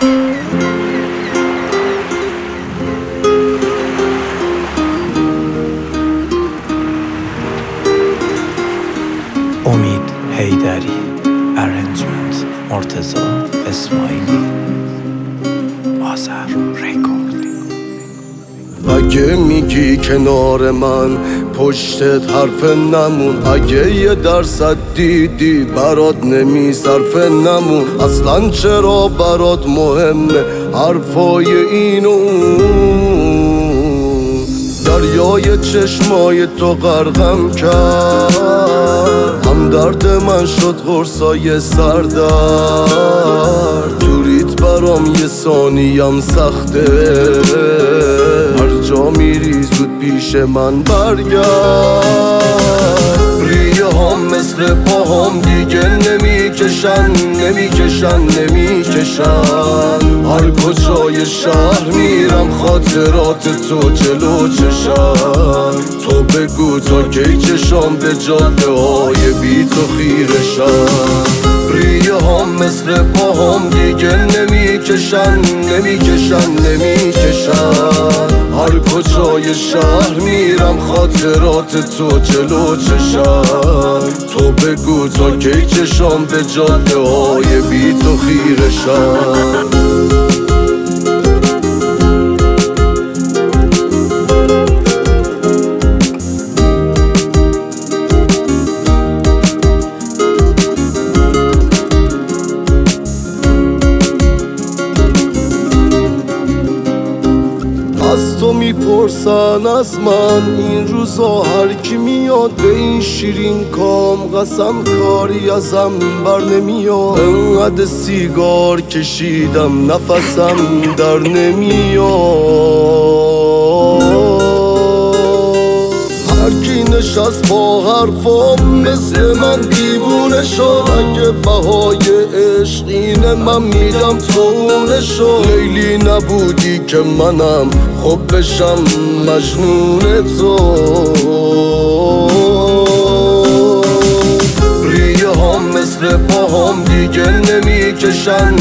امید حیدری، ارنجمنت مرتضی اسماعیلی، آذر ریکورد. اگه میگی کنار من پشتت حرف نمون، اگه یه درصد دیدی برات نمی صرف نمون، اصلا چرا برات مهمه حرفای این و اون؟ دریای چشمای تو غرقم کرد، هم درد من شد قرصای سردرد، دوریت برام یه ثانیم سخته، هر جا میری زود پیش من برگرد. ریه هم مثل پاهم دیگه نمیکشن هر کجای شهر میرم خاطرات تو جلو چشم، تو بگو تا کی چشام به جاده های بی تو خیرشم. ریه هم مثل پاهم دیگه نمیکشن هر کجای شهر میرم خاطرات تو جلو چشم، تو بگو تا کی چشام به جاده های بی تو خیرشم. از تو میپرسن از من این روزا، هر کی میاد به این شیرین کام قسم کاری ازم بر نمیاد. انقدر سیگار کشیدم نفسم در نمیاد. هر کی نشست با حرفام مثل من دیوونه شد، اگه بهای عشق اینه من میدم تو اونه شد. لیلی نبودی که منم خب بشم مجنون تو. ریه هم مثل پاهم دیگه نمیکشن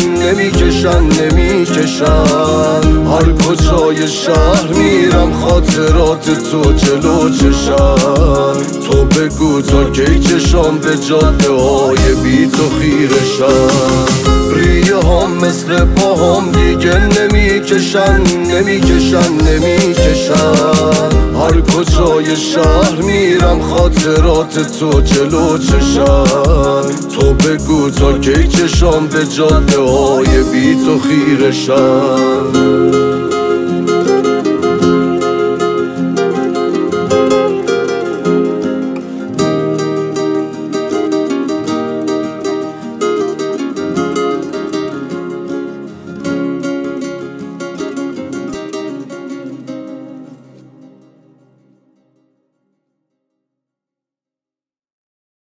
هر کجای شهر میرم خاطرات تو جلو چشم، تو بگو تا کی چشام به جاده های بی تو خیرشم. ریه هم مثل پاهم دیگه نمیکشن هر کجای شهر میرم خاطرات تو جلو چشم، تو بگو تا کی چشام به جاده های بی تو خیرشم.